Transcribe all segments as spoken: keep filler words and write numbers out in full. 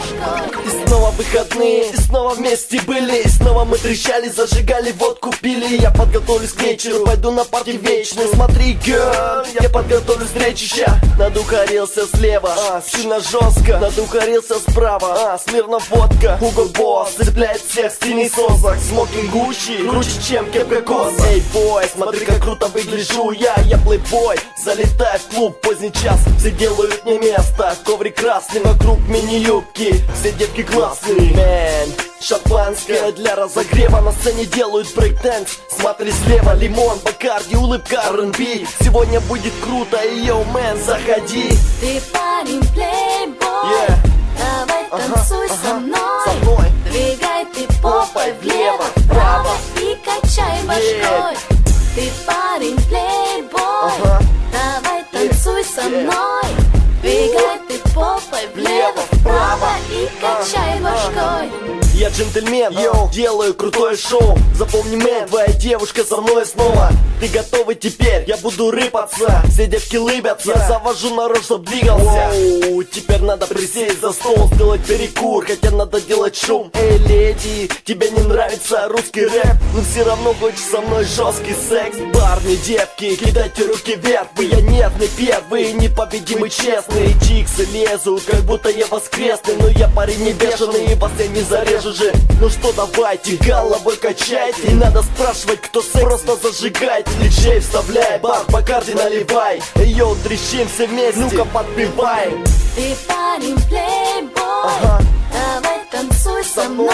башкой. И снова выходные, и снова вместе были, и снова мы трещали, зажигали, водку пили. Я подготовлюсь к вечеру, пойду на парти вечный. Смотри, герл, я подготовлюсь к встрече. Надухарился слева, а, сильно жестко. Надухарился справа, а, смирно водка. Hugo Boss цепляет всех, стильный созак. Смокинг Гуччи, круче, чем кепка Кос. Эй, бой, смотри, как круто выгляжу я. Я плейбой, залетаю в клуб поздний час. Все делают мне место, коврик красный, вокруг мини-юбки. Все девки классные, мэн. Шампанское для разогрева, на сцене делают брейк-дэнс. Смотри слева, лимон, Бакарди, улыбка, ар энд би. Сегодня будет круто, и йоу, мэн, заходи. Ты парень плейбой, yeah. Давай ага, танцуй ага, со мной. со мной. Двигай ты попой влево, вправо и качай башкой, yeah. Ты парень плейбой, ага. Давай танцуй yeah. со мной. Двигай ты попой влево, вправо и качай башкой. Я джентльмен, йоу, делаю крутое шоу. Запомни, мэн, твоя девушка со мной снова. Ты готовый теперь? Я буду рыпаться. Все девки лыбятся, я завожу народ, чтоб двигался. Оу, теперь надо присесть за стол, сделать перекур, хотя надо делать шум. Эй, леди, тебе не нравится русский рэп, но все равно хочешь со мной жесткий секс. Парни, девки, кидайте руки вверх. Вы я нервный первый, непобедимый, честный. Чиксы лезут, как будто я воскресный, но я парень не бешеный, и вас я не зарежу же. Ну что, давайте, головой качайте. Не надо спрашивать, кто секс, просто зажигайте. Диджей вставляй, бар, Бакарди наливай. Эй, йоу, трещим все вместе, ну-ка подпеваем. Ты парень плейбой, ага. Давай танцуй со мной.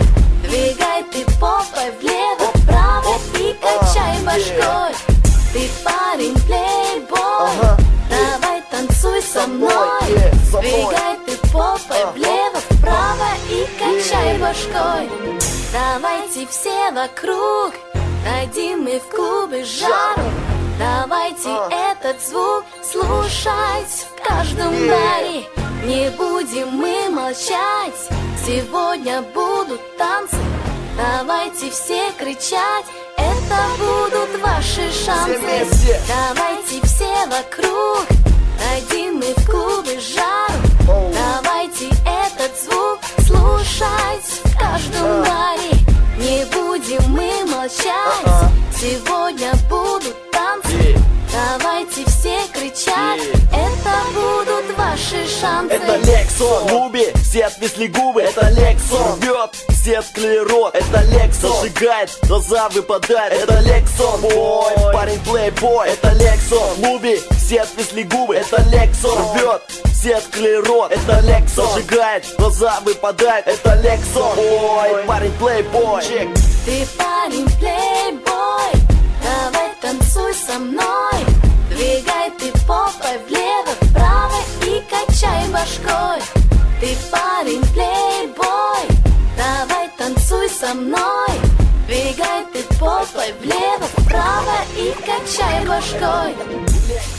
Двигай ты попой влево, Оп, вправо оп, и качай а, башкой, yeah. Ты парень плейбой, ага. Давай танцуй со мной. yeah, со мной. Двигай ты попой а, влево, вправо и качай yeah. башкой. Давайте все вокруг, дадим мы в клубы жару. Давайте а. этот звук слушать в каждом yeah. баре. Не будем мы молчать, сегодня будут танцы. Давайте все кричать, это будут ваши шансы. Все Давайте все вокруг, дадим мы в клубы жару. oh. Давайте этот звук слушать в каждом uh. баре. Не будем мы молчать, uh -uh. сегодня будут танцы. yeah. Давайте все кричать, yeah. это будут ваши шансы. Это Лексон, Луби, все отвисли губы. Это Лексон, рвет, все открыли рот. Это Лексон, зажигает, глаза выпадают. Это Лексон, бой, парень плейбой. Это Лексон, Луби, все отвисли губы. Это Лексон, рвет, все открыли рот. Это Лексон, зажигает, глаза выпадают. Это Лексон, бой, парень плейбой. Ты парень плейбой, давай танцуй со мной. Двигай ты попой влево, вправо и качай башкой. Ты парень плейбой, давай танцуй со мной. Двигай ты попой влево, вправо и качай башкой.